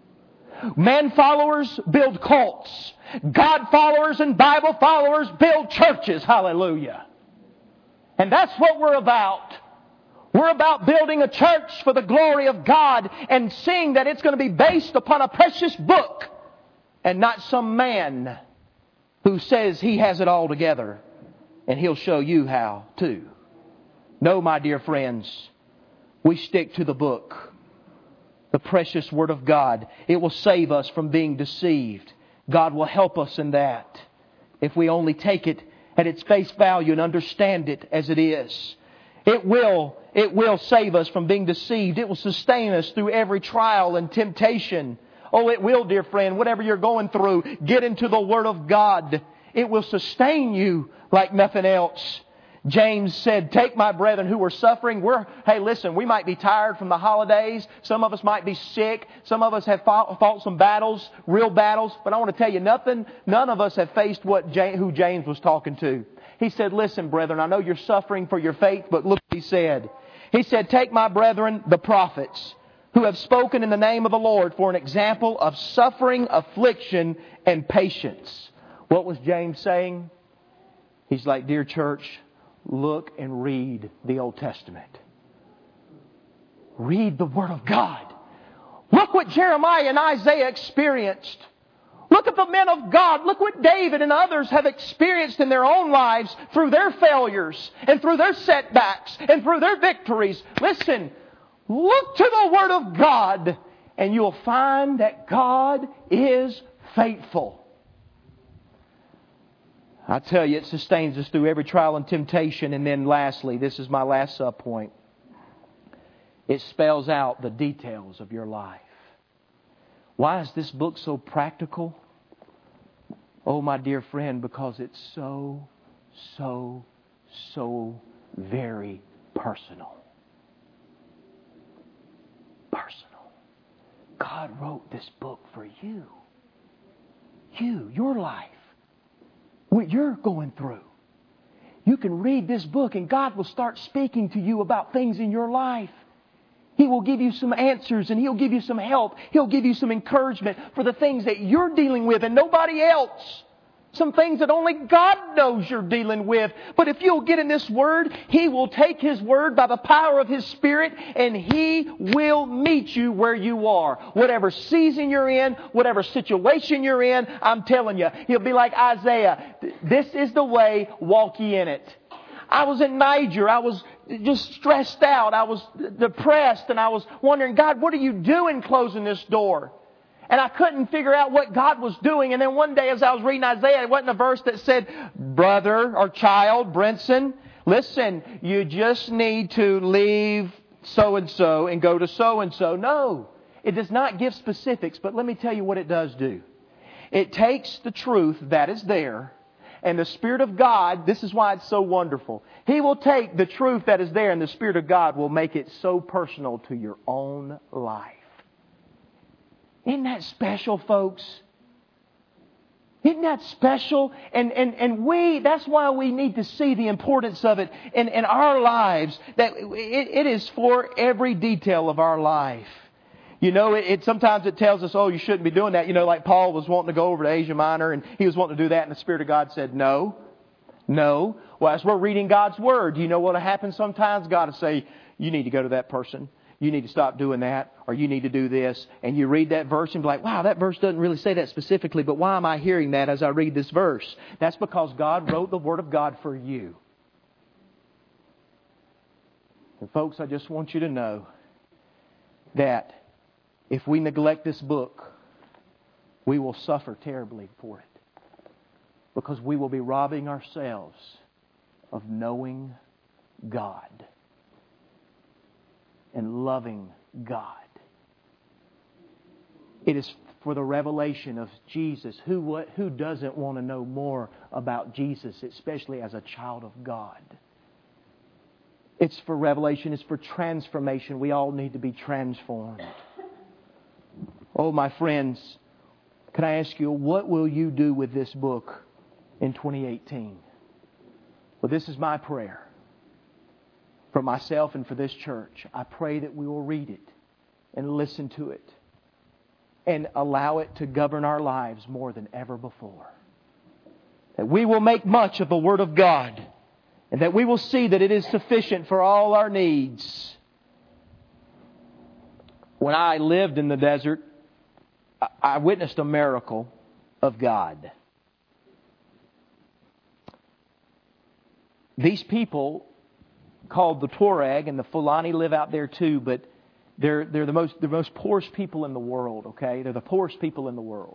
Man followers build cults. God followers and Bible followers build churches. Hallelujah. And that's what we're about. We're about building a church for the glory of God and seeing that it's going to be based upon a precious book and not some man who says he has it all together and he'll show you how too. No, my dear friends, we stick to the book. The precious Word of God. It will save us from being deceived. God will help us in that if we only take it at its face value and understand it as it is. It will, it will save us from being deceived. It will sustain us through every trial and temptation. Oh, it will, dear friend. Whatever you're going through, get into the Word of God. It will sustain you like nothing else. James said, take my brethren who are suffering. We're, hey, listen, we might be tired from the holidays. Some of us might be sick. Some of us have fought, fought some battles, real battles. But I want to tell you, nothing, none of us have faced what James, who James was talking to. He said, listen, brethren, I know you're suffering for your faith, but look what he said. He said, take my brethren, the prophets, who have spoken in the name of the Lord for an example of suffering, affliction, and patience. What was James saying? He's like, dear church, look and read the Old Testament. Read the Word of God. Look what Jeremiah and Isaiah experienced. Look at the men of God. Look what David and others have experienced in their own lives through their failures and through their setbacks and through their victories. Listen, look to the Word of God and you'll find that God is faithful. I tell you, it sustains us through every trial and temptation. And then lastly, this is my last sub point. It spells out the details of your life. Why is this book so practical? Oh, my dear friend, because it's so, so, so very personal. Personal. God wrote this book for you. You, your life. What you're going through. You can read this book and God will start speaking to you about things in your life. He will give you some answers and He'll give you some help. He'll give you some encouragement for the things that you're dealing with and nobody else. Some things that only God knows you're dealing with. But if you'll get in this Word, He will take His Word by the power of His Spirit and He will meet you where you are. Whatever season you're in, whatever situation you're in, I'm telling you, He'll be like Isaiah. This is the way, walk ye in it. I was in Niger. I was just stressed out. I was depressed and I was wondering, God, what are you doing closing this door? And I couldn't figure out what God was doing. And then one day as I was reading Isaiah, it wasn't a verse that said, brother or child, Brinson, listen, you just need to leave so-and-so and go to so-and-so. No, it does not give specifics. But let me tell you what it does do. It takes the truth that is there And the Spirit of God, this is why it's so wonderful. He will take the truth that is there and the Spirit of God will make it so personal to your own life. Isn't that special, folks? Isn't that special? And, and, and we, that's why we need to see the importance of it in, in our lives. That it, it is for every detail of our life. You know, it, it sometimes it tells us, oh, you shouldn't be doing that. You know, like Paul was wanting to go over to Asia Minor and he was wanting to do that and the Spirit of God said, no, no. Well, as we're reading God's Word, you know what happens sometimes? God will say, you need to go to that person. You need to stop doing that, or you need to do this. And you read that verse and be like, wow, that verse doesn't really say that specifically, but why am I hearing that as I read this verse? That's because God wrote the Word of God for you. And folks, I just want you to know that if we neglect this book, we will suffer terribly for it. Because we will be robbing ourselves of knowing God and loving God. It is for the revelation of Jesus. Who what, who doesn't want to know more about Jesus, especially as a child of God? It's for revelation. It's for transformation. We all need to be transformed. Oh, my friends, can I ask you, what will you do with this book in twenty eighteen? Well, this is my prayer. For myself and for this church, I pray that we will read it and listen to it and allow it to govern our lives more than ever before. That we will make much of the Word of God and that we will see that it is sufficient for all our needs. When I lived in the desert, I witnessed a miracle of God. These people called the Tuareg and the Fulani live out there too, but they're they're the most the most poorest people in the world, okay? They're the poorest people in the world.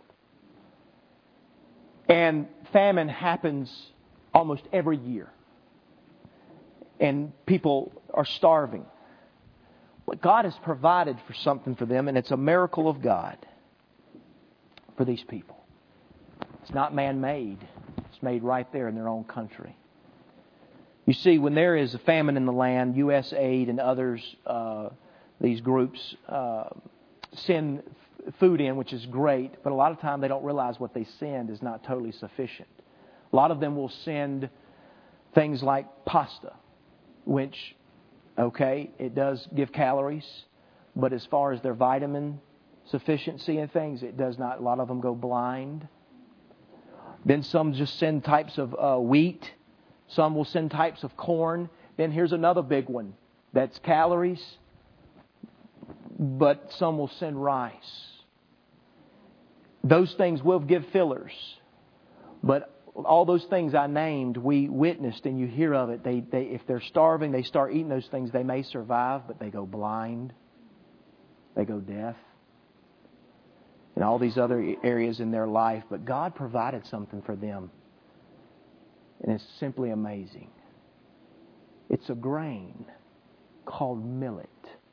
And famine happens almost every year. And people are starving. But God has provided for something for them, and it's a miracle of God for these people. It's not man-made. It's made right there in their own country. You see, when there is a famine in the land, U S Aid and others, uh, these groups, uh, send food in, which is great, but a lot of time they don't realize what they send is not totally sufficient. A lot of them will send things like pasta, which, okay, it does give calories, but as far as their vitamin sufficiency and things, it does not. A lot of them go blind. Then some just send types of uh, wheat. Some will send types of corn. Then here's another big one. That's calories. But some will send rice. Those things will give fillers. But all those things I named, we witnessed and you hear of it. They, they, if they're starving, they start eating those things. They may survive, but they go blind. They go deaf. And all these other areas in their life. But God provided something for them. And it's simply amazing. It's a grain called millet.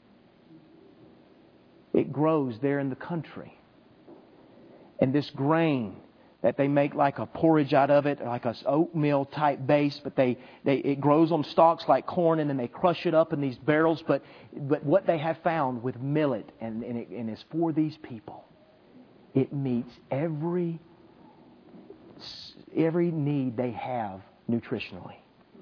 It grows there in the country. And this grain that they make like a porridge out of it, like a oatmeal type base, but they, they it grows on stalks like corn, and then they crush it up in these barrels. But but what they have found with millet, and, and, it, and it's for these people, it meets every every need they have nutritionally.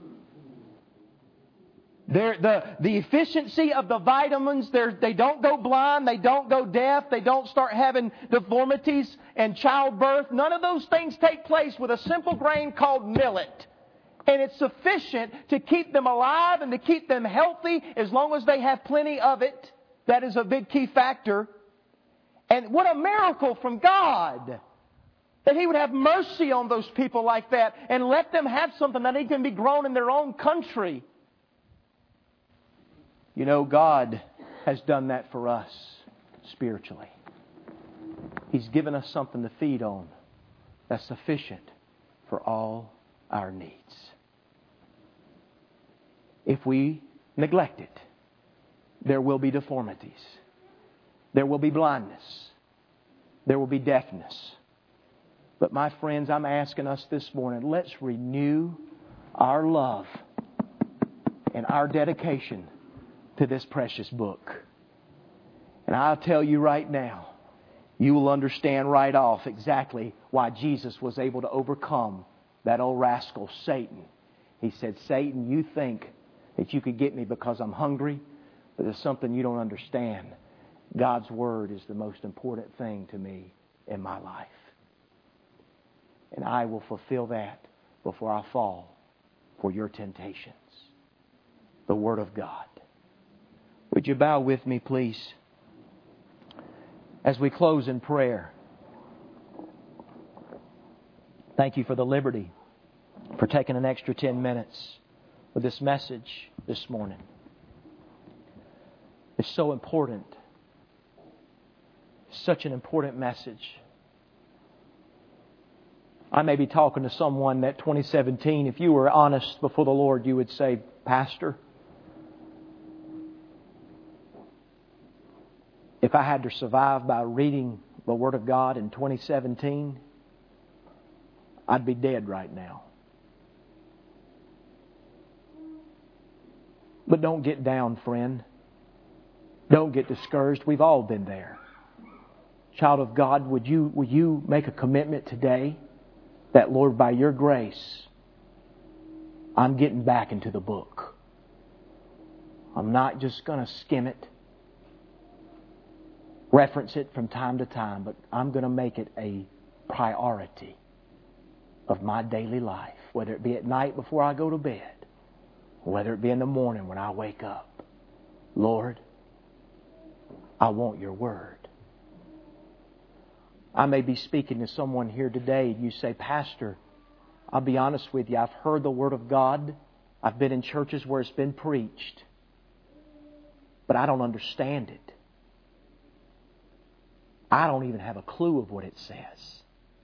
They're, the, the efficiency of the vitamins, they don't go blind, they don't go deaf, they don't start having deformities and childbirth. None of those things take place with a simple grain called millet. And it's sufficient to keep them alive and to keep them healthy as long as they have plenty of it. That is a big key factor. And what a miracle from God! That He would have mercy on those people like that and let them have something that can be grown in their own country. You know, God has done that for us spiritually. He's given us something to feed on that's sufficient for all our needs. If we neglect it, there will be deformities. There will be blindness. There will be deafness. But my friends, I'm asking us this morning, let's renew our love and our dedication to this precious book. And I'll tell you right now, you will understand right off exactly why Jesus was able to overcome that old rascal, Satan. He said, Satan, you think that you could get me because I'm hungry, but there's something you don't understand. God's Word is the most important thing to me in my life. And I will fulfill that before I fall for your temptations. The Word of God. Would you bow with me, please? As we close in prayer, thank you for the liberty, for taking an extra ten minutes with this message this morning. It's so important. Such an important message. I may be talking to someone that twenty seventeen, if you were honest before the Lord, you would say, Pastor, if I had to survive by reading the Word of God in twenty seventeen, I'd be dead right now. But don't get down, friend. Don't get discouraged. We've all been there. Child of God, would you, would you make a commitment today that, Lord, by your grace, I'm getting back into the book. I'm not just going to skim it, reference it from time to time, but I'm going to make it a priority of my daily life, whether it be at night before I go to bed, or whether it be in the morning when I wake up. Lord, I want your Word. I may be speaking to someone here today and you say, Pastor, I'll be honest with you, I've heard the Word of God. I've been in churches where it's been preached, but I don't understand it. I don't even have a clue of what it says.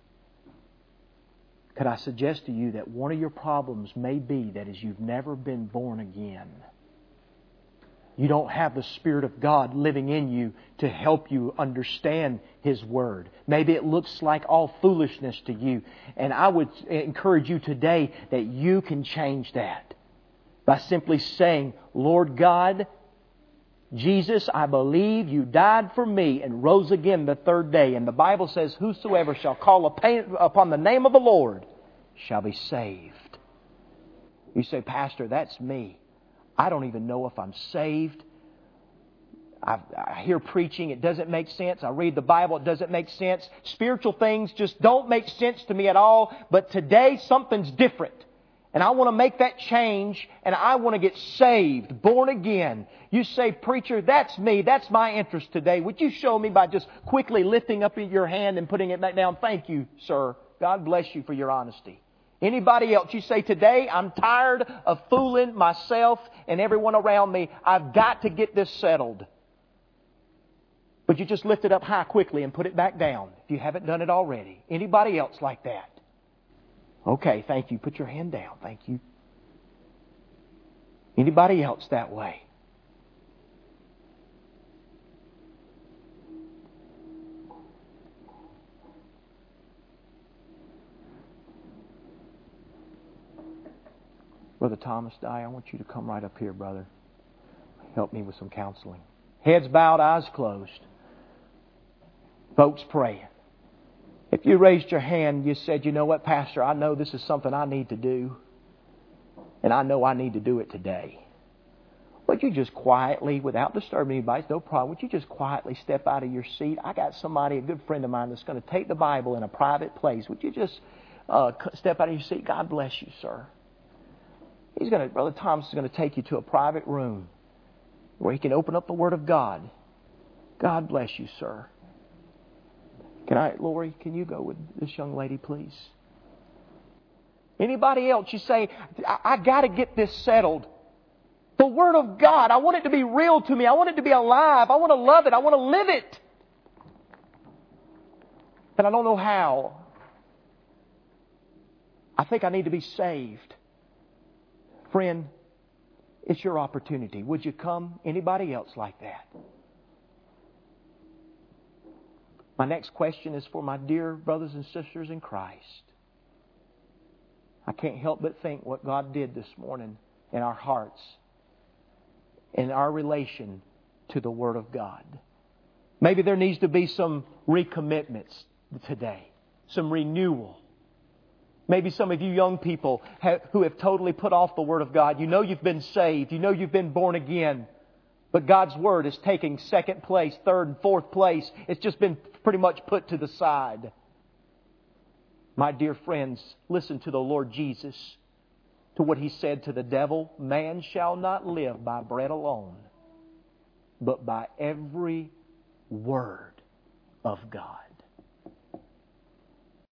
Could I suggest to you that one of your problems may be that is you've never been born again. You don't have the Spirit of God living in you to help you understand His Word. Maybe it looks like all foolishness to you. And I would encourage you today that you can change that by simply saying, Lord God, Jesus, I believe you died for me and rose again the third day. And the Bible says, whosoever shall call upon the name of the Lord shall be saved. You say, Pastor, that's me. I don't even know if I'm saved. I, I hear preaching, it doesn't make sense. I read the Bible, it doesn't make sense. Spiritual things just don't make sense to me at all. But today something's different. And I want to make that change, and I want to get saved, born again. You say, preacher, that's me. That's my interest today. Would you show me by just quickly lifting up your hand and putting it back down? Thank you, sir. God bless you for your honesty. Anybody else? You say, today I'm tired of fooling myself and everyone around me. I've got to get this settled. But you just lift it up high quickly and put it back down if you haven't done it already. Anybody else like that? Okay, thank you. Put your hand down. Thank you. Anybody else that way? Brother Thomas Dye, I want you to come right up here, brother. Help me with some counseling. Heads bowed, eyes closed. Folks praying. If you raised your hand, you said, you know what, Pastor, I know this is something I need to do. And I know I need to do it today. Would you just quietly, without disturbing anybody, no problem, would you just quietly step out of your seat? I got somebody, a good friend of mine, that's going to take the Bible in a private place. Would you just uh, step out of your seat? God bless you, sir. He's going to, Brother Thomas is going to take you to a private room where he can open up the Word of God. God bless you, sir. Can I, Lori, can you go with this young lady, please? Anybody else? You say, I, I got to get this settled. The Word of God, I want it to be real to me. I want it to be alive. I want to love it. I want to live it. But I don't know how. I think I need to be saved. Friend, it's your opportunity. Would you come? Anybody else like that? My next question is for my dear brothers and sisters in Christ. I can't help but think what God did this morning in our hearts, in our relation to the Word of God. Maybe there needs to be some recommitments today, some renewal. Maybe some of you young people have, who have totally put off the Word of God. You know you've been saved. You know you've been born again. But God's Word is taking second place, third and fourth place. It's just been pretty much put to the side. My dear friends, listen to the Lord Jesus, to what He said to the devil, man shall not live by bread alone, but by every word of God.